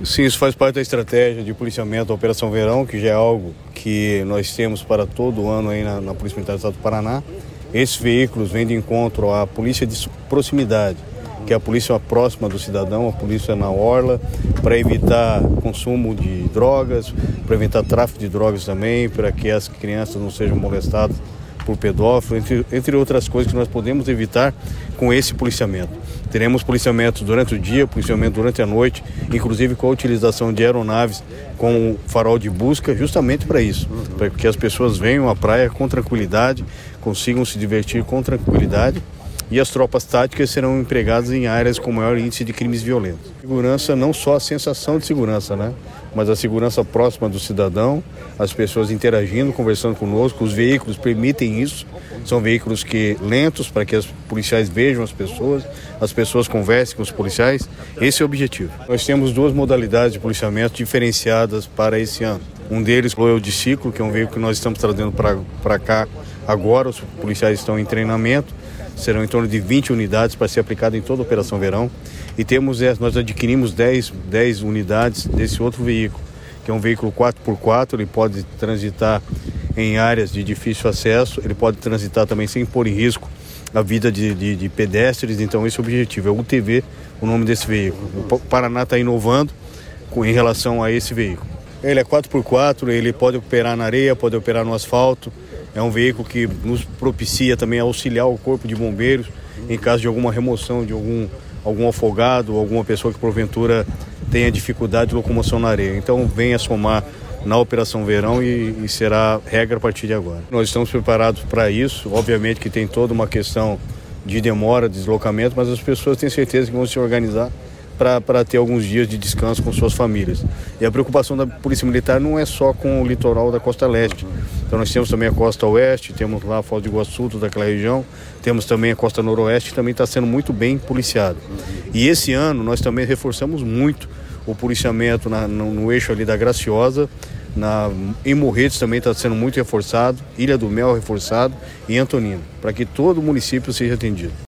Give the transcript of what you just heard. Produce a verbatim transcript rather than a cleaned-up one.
Sim, isso faz parte da estratégia de policiamento da Operação Verão, que já é algo que nós temos para todo ano aí na, na Polícia Militar do Estado do Paraná. Esses veículos vêm de encontro à polícia de proximidade, que é a polícia próxima do cidadão, a polícia na orla, para evitar consumo de drogas, para evitar tráfico de drogas também, para que as crianças não sejam molestadas por pedófilos, entre, entre outras coisas que nós podemos evitar com esse policiamento. Teremos policiamento durante o dia, policiamento durante a noite, inclusive com a utilização de aeronaves com farol de busca, justamente para isso, para que as pessoas venham à praia com tranquilidade, consigam se divertir com tranquilidade. E as tropas táticas serão empregadas em áreas com maior índice de crimes violentos. Segurança, não só a sensação de segurança, né? Mas a segurança próxima do cidadão, as pessoas interagindo, conversando conosco, os veículos permitem isso. São veículos que lentos para que os policiais vejam as pessoas, as pessoas conversem com os policiais. Esse é o objetivo. Nós temos duas modalidades de policiamento diferenciadas para esse ano. Um deles é o de ciclo, que é um veículo que nós estamos trazendo para cá agora. Os policiais estão em treinamento. Serão em torno de vinte unidades para ser aplicado em toda a Operação Verão. E temos, nós adquirimos dez, dez unidades desse outro veículo, que é um veículo quatro por quatro, ele pode transitar em áreas de difícil acesso, ele pode transitar também sem pôr em risco a vida de, de, de pedestres. Então esse é o objetivo, é o U T V, o nome desse veículo. O Paraná está inovando com, em relação a esse veículo. Ele é quatro por quatro, ele pode operar na areia, pode operar no asfalto. É um veículo que nos propicia também auxiliar o corpo de bombeiros em caso de alguma remoção de algum, algum afogado ou alguma pessoa que porventura tenha dificuldade de locomoção na areia. Então venha somar na Operação Verão e, e será regra a partir de agora. Nós estamos preparados para isso, obviamente que tem toda uma questão de demora, de deslocamento, mas as pessoas têm certeza que vão se organizar para ter alguns dias de descanso com suas famílias. E a preocupação da Polícia Militar não é só com o litoral da Costa Leste. Então nós temos também a Costa Oeste, temos lá a Foz do Iguaçu, toda aquela região, temos também a Costa Noroeste, que também está sendo muito bem policiada. E esse ano nós também reforçamos muito o policiamento na, no, no eixo ali da Graciosa, na, em Morretes também está sendo muito reforçado, Ilha do Mel reforçado e Antonina, para que todo o município seja atendido.